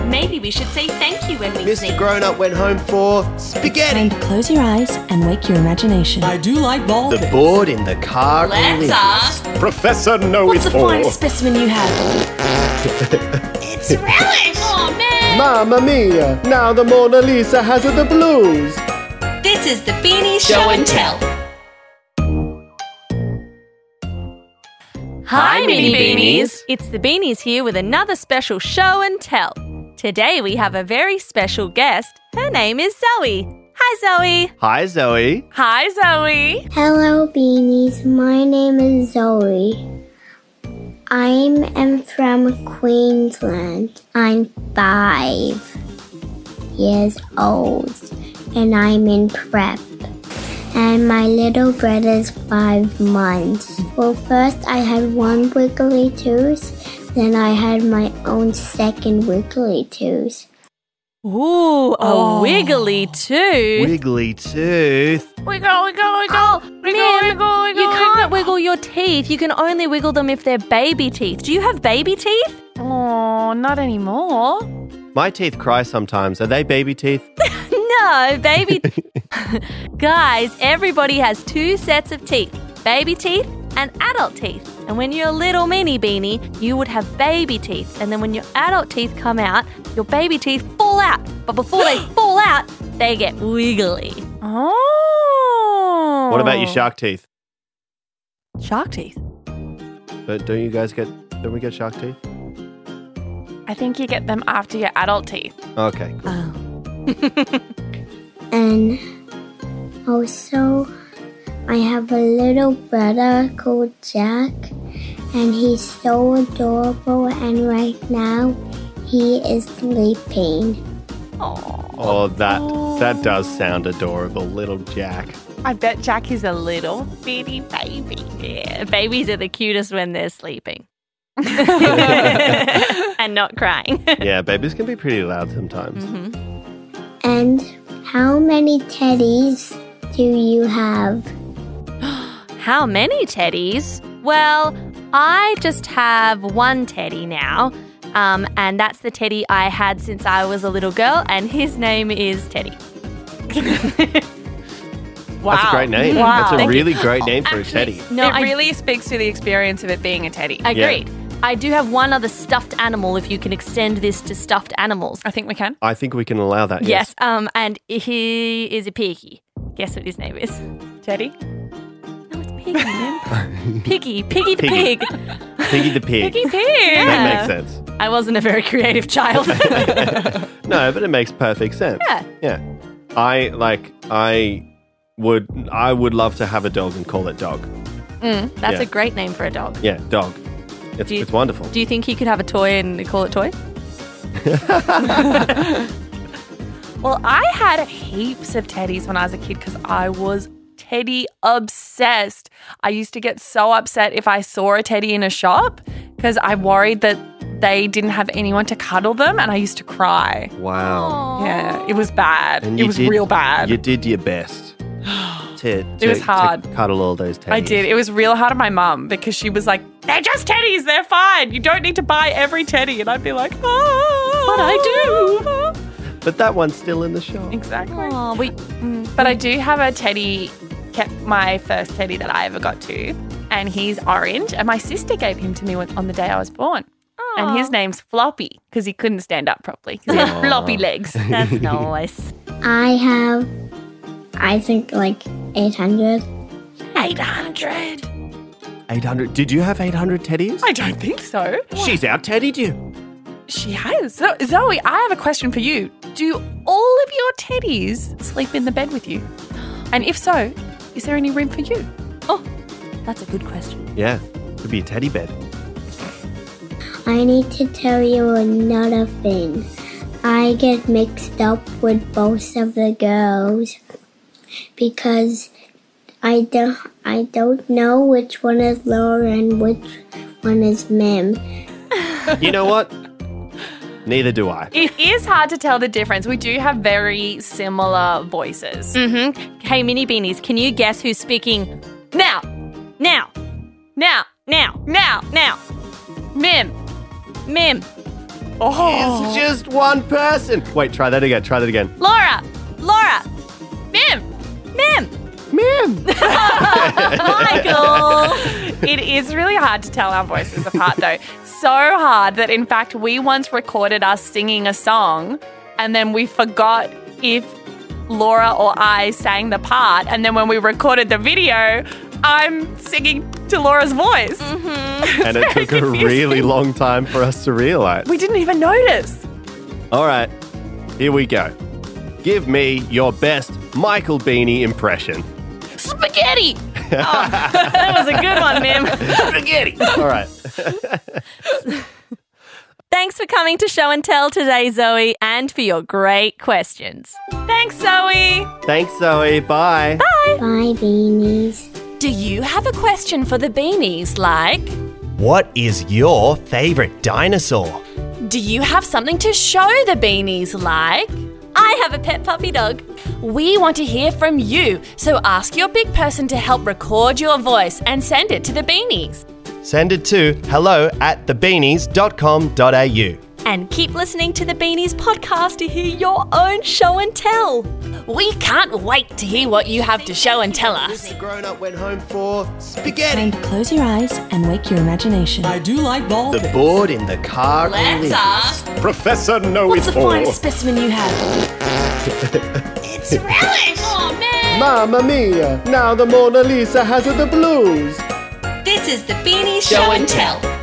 Maybe we should say thank you when we Mr. sneeze. Grown-Up went home for spaghetti. Time to close your eyes and wake your imagination. I do like ball The pits. board in the car. Let's ask. Professor What's the Know-It-All. finest specimen you have? It's relish! Oh, man! Mamma mia! Now the Mona Lisa has the blues. This is the Beanie Show and Tell. Hi, Mini Beanies! It's the Beanies here with another special show and tell. Today we have a very special guest. Her name is Zoe. Hi, Zoe. Hi, Zoe. Hi, Zoe. Hello, Beanies. My name is Zoe. I am from Queensland. I'm 5 years old and I'm in prep. And my little brother's 5 months. Well, first I had one wiggly tooth, then I had my own second wiggly tooth. Ooh, a wiggly tooth. Wiggly tooth. Wiggle, wiggle, wiggle. Mim, you can't wiggle your teeth. You can only wiggle them if they're baby teeth. Do you have baby teeth? Oh, not anymore. My teeth cry sometimes. Are they baby teeth? No, baby. Guys, everybody has 2 sets of teeth, baby teeth and adult teeth. And when you're a little mini beanie, you would have baby teeth. And then when your adult teeth come out, your baby teeth fall out. But before they fall out, they get wiggly. Oh. What about your shark teeth? Shark teeth? But don't we get shark teeth? I think you get them after your adult teeth. Okay, cool. Oh. And also, I have a little brother called Jack, and he's so adorable, and right now he is sleeping. Oh, that does sound adorable, little Jack. I bet Jack is a little bitty baby. Yeah, babies are the cutest when they're sleeping. And not crying. Yeah, babies can be pretty loud sometimes. And how many teddies do you have? How many teddies? Well, I just have one teddy now. And that's the teddy I had since I was a little girl, and his name is Teddy. Wow. That's a great name. Wow. That's a Thank really great name for a teddy. No, It really speaks to the experience of it being a teddy. Agreed. I do have one other stuffed animal if you can extend this to stuffed animals. I think we can. I think we can allow that, yes. Yes, and he is a piggy. Guess what his name is? Teddy? No, it's Piggy, man. Piggy the pig. Piggy the pig. Piggy pig. That makes sense. I wasn't a very creative child. No, but it makes perfect sense. Yeah. I would love to have a dog and call it Dog. That's Yeah. a great name for a dog. Yeah, Dog. It's wonderful. Do you think he could have a toy and call it Toy? Well, I had heaps of teddies when I was a kid because I was teddy obsessed. I used to get so upset if I saw a teddy in a shop because I worried that they didn't have anyone to cuddle them, and I used to cry. Wow. Yeah, it was bad. And It was real bad. You did your best to was hard. to cuddle all those teddies. I did. It was real hard on my mum because she was like, they're just teddies. They're fine. You don't need to buy every teddy. And I'd be like, oh. But I do. But that one's still in the shop. Exactly. Oh, But I do have a teddy, kept my first teddy that I ever got to, and he's orange. And my sister gave him to me on the day I was born. And his name's Floppy because he couldn't stand up properly because he had floppy legs. That's nice. I have, I think, like 800. 800. 800. Did you have 800 teddies? I don't think so. She's out-teddied you. She has. So, Zoe, I have a question for you. Do all of your teddies sleep in the bed with you? And if so, is there any room for you? Oh, that's a good question. Yeah, could be a teddy bed. I need to tell you another thing. I get mixed up with both of the girls because I don't know which one is Laura and which one is Mim. You know what? Neither do I. It is hard to tell the difference. We do have very similar voices. Mm-hmm. Hey, Mini Beanies, can you guess who's speaking now? Now. Now. Now. Now. Now. Mim. Mim. Oh. It's just one person. Wait, try that again. Laura. Mim. Michael. It is really hard to tell our voices apart, though. So hard that, in fact, we once recorded us singing a song and then we forgot if Laura or I sang the part. And then when we recorded the video, I'm singing to Laura's voice. And it took a really long time for us to realize. We didn't even notice. All right, here we go. Give me your best Michael Beanie impression. Spaghetti. Oh, that was a good one, Mim. Spaghetti. All right. Thanks for coming to Show and Tell today, Zoe, and for your great questions. Thanks, Zoe. Thanks, Zoe. Bye. Bye, beanies. Do you have a question for the beanies like, What is your favourite dinosaur? do you have something to show the beanies like, I have a pet puppy dog? We want to hear from you, so ask your big person to help record your voice and send it to the beanies. Send it to hello@thebeanies.com.au. And keep listening to the Beanies podcast to hear your own show and tell. We can't wait to hear what you have to show and tell us. Grown-up went home for spaghetti. Time to close your eyes and wake your imagination. I do like ball The pits. board in the car. Let's ask. Professor What's the Know-It-All. finest specimen you have? It's relish. Oh, man. Mamma mia, now the Mona Lisa has the blues. This is the Beanie Show and Tell.